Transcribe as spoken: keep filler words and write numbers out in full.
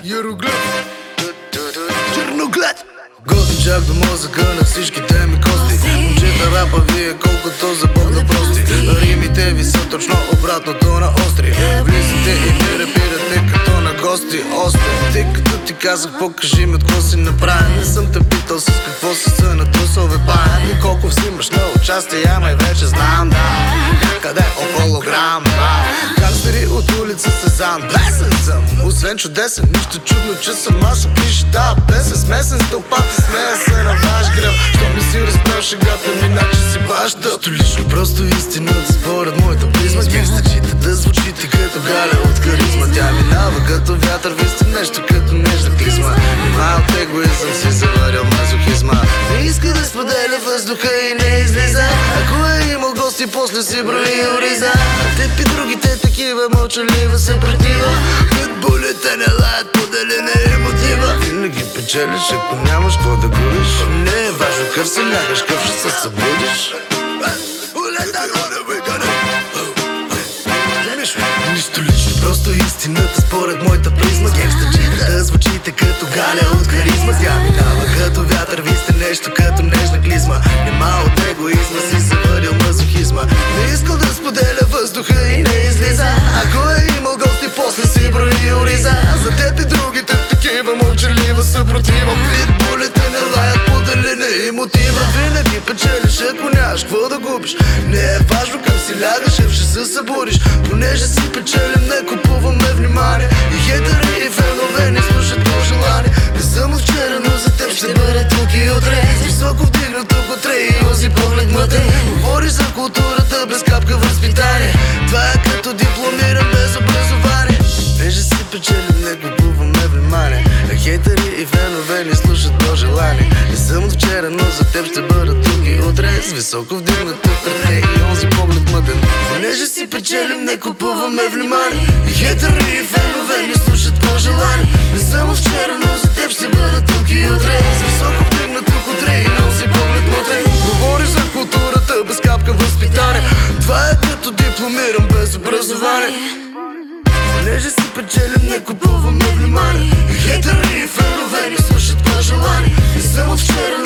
Яроглед, черноглед. Готин чак до мозъка на всичките ми кости. Момчета рапа вие колкото за Бог да прости. Римите ви са точно обратното на остри. Влизате и ви репирате като на гости. Остри, тъй като ти казах покажи ми от какво си направен. Не съм те питал с какво си се натрусал бе паен. И колко взимаш на участие, ама и вече знам да. Къде около грам, да. Гангстери от улица Сезан, бесен съм. Освен чудесен, нищо чудно, че съм аз пише да песен. Смесен с тълпата, смея се на ваш гръб. Що не си разбрал шегата ми, иначе си баш дъб. Що лично просто истината според моята призма. Гангстачите да звучите като галя от харизма. Тя минава като вятър, ви сте нещо като нежна клизма. Нима от егоизъм си заварил мазохизма. Не иска да споделя въздуха и не излиза. Ако е имал гости, после си брои ориза. А теб и другите такива мълчалива съпротива. Питбулите не лаят, поделена е мотива. Винаги печелиш, ако нямаш какво да губиш. Не е важно къв се лягаш, къв ще се събудиш. Нищо лично, просто истината според моята призма. Гангстачите да звучите като галя от харизма. Тя минава като вятър, ви сте нещо като нежна клизма. Нема от егоизма си завърил мазохизма. Не искал да споделя въздуха и не излиза. Ако е имал гости, после си брои ориза. За теб и другите такива мълчалива съпротива. Питбулите не лаят, поделена и мотива. Винаги печелиш, ако нямаш какво да губиш. Не е важно как си лягаш, ев ще се събудиш. Понеже си печелим, не купуваме внимание. И хейтери и фенове не слушат по желание. Не съм от вчера, но за теб ще бъде тук и утре. Високо вдигнато котре и онзи поглед мътен. Говориш за културата без капка възпитание. Това е като дипломиран без образование. Понеже си печелим, не купуваме внимание. А хейтери и фенове не слушат по желание. Не съм от вчера, но за теб ще бъда тук и утре. С високо вдигнато котре и онзи поглед мътен. Понеже си печелим, не купуваме внимание. И хейтери и фенове не слушат по желание. Не съм от вчера, но за теб ще бъда тук и утре. С високо вдигнато котре и онзи поглед мътен. Говориш за културата без капка възпитание. Това е като дипломиран без образование. Понеже си печелим, не купуваме внимание. И хейтери и фенове не слушат по желание. Не съм от вчера,